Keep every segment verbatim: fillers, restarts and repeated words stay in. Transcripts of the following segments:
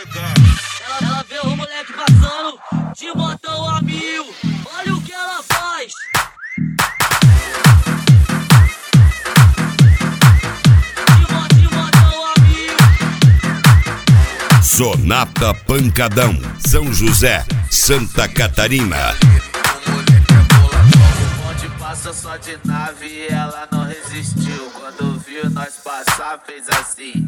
pegar. Ela, ela vê o moleque passando de motão a mil. Olha o que ela faz. De, mo, de motão a mil. Sonata Pancadão, São José, Santa Catarina. O bonde passa só de nave e ela não resistiu. Quando viu nós passar, fez assim.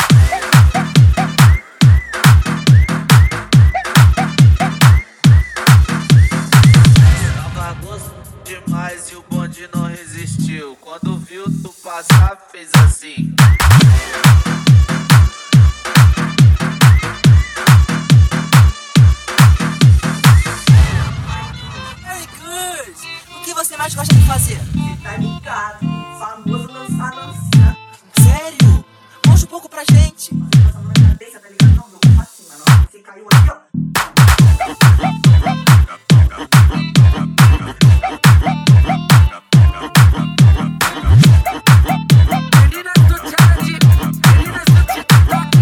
Tava gosto demais e o bonde não resistiu. Quando viu tu passar, fez assim. O que você mais gosta de fazer? Tá ligado, famoso dançar, dançar. Sério? Mostra um pouco pra gente. Essa mão na cabeça, tá ligado? Não, meu corpo acima, não. Você caiu aqui, ó. Meninas do challenge, meninas do TikTok,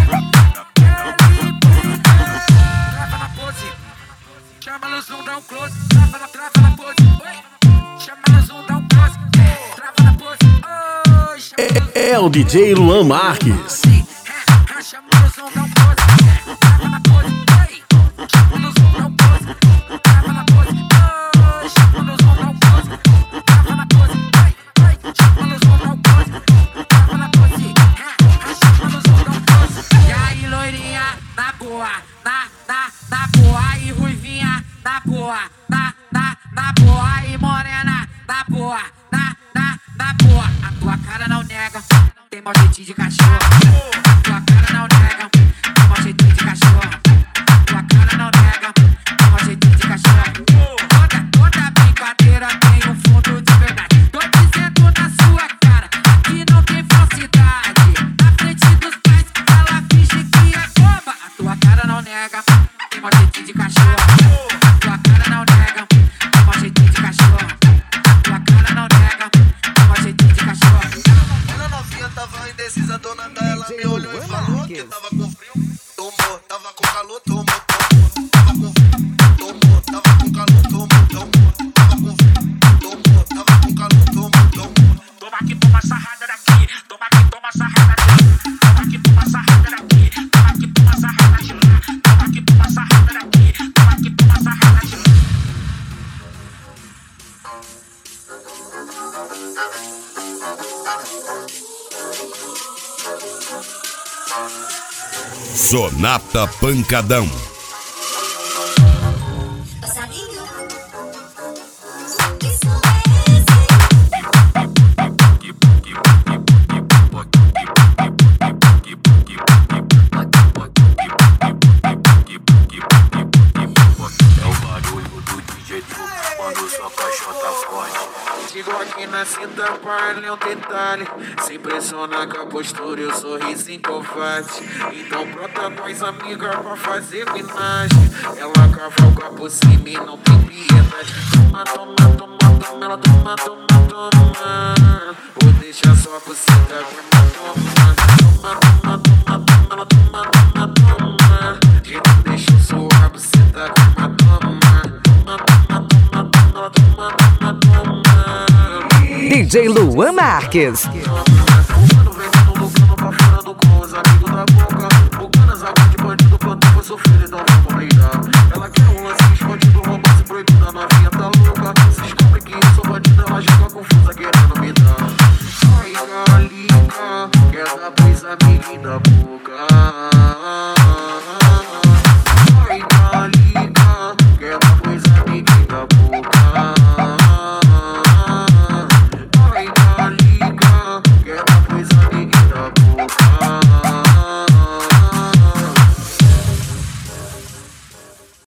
trava na pose, chama no zoom, dá um close, trava na, trava na pose, oi. Chama no zoom, dá um close, trava na pose, oi. Chama no zoom, É o D J Luan Marques. chama no zoom, dá um close, trava na pose, oi. Chama no zoom, dá um close, trava na pose, oi. Chama no zoom, dá um close, trava na pose, oi, oi. Chama no zoom, dá um close, trava na pose, chama no zoom, dá um close. E aí, loirinha, na boa, na, na, na boa. E ruivinha, na boa, na, na, na boa. E morena, na boa, na, na, na boa. A tua cara não nega, tem mó jeitinho de cachorro. A tua cara não nega, tem mó jeitinho de cachorro. A tua cara não nega, tem mó jeitinho de cachorro. Toda, toda brincadeira tem um fundo de verdade. Tô dizendo na sua cara, aqui não tem falsidade. Na frente dos pais, ela finge que é boba. A tua cara não nega, tem mó jeitinho de cachorro. A tua cara não nega, tem mó jeitinho de cachorro. A tua cara não nega, tem mó jeitinho de cachorro. Ela novinha tava indecisa, dona dela me olhou e falou que tava com frio. Tomou, tava com calor, tomou, tomou. Tava com frio, tomou, tava com calor, tomou, tomou. Tava com frio, tomou, tava com calor, tomou, tomou. Toma aqui, toma sarrada daqui. Toma aqui, toma sarrada daqui. Toma aqui, toma sarrada daqui. Toma aqui, toma sarrada de lá. Toma aqui, toma sarrada daqui. Toma aqui, toma sarrada de lá. Sonata Pancadão. Passarinho, que som é esse? É o barulho do D J quando sua paixão tá forte. Sigo aqui na cinta para ler um detalhe. Se impressiona com a postura e o sorriso covarde. Então brota com as amigas pra fazer homenagem. Ela cavalga por cima e não tem piedade. Toma, toma, toma, toma, ela toma, toma, toma. Vou deixar só por cima da cama, toma. Toma, toma, toma, toma, ela toma, toma, toma. E não deixa suar por cima da cama, toma. Toma, toma, toma, toma, ela toma, toma, toma. D J Luan Marques. Fumando, vendendo, lucrando pra fora do com os amigos da boca. Bocando as águas de bandido, quando eu vou sofrer, então vamos reinar. Ela quer um lance escondido, romance proibido, a novinha tá louca. Se descobre que eu sou bandido, ela joga confusa, querendo me dar. Ai, galinha, quer dar pra amiga da boca.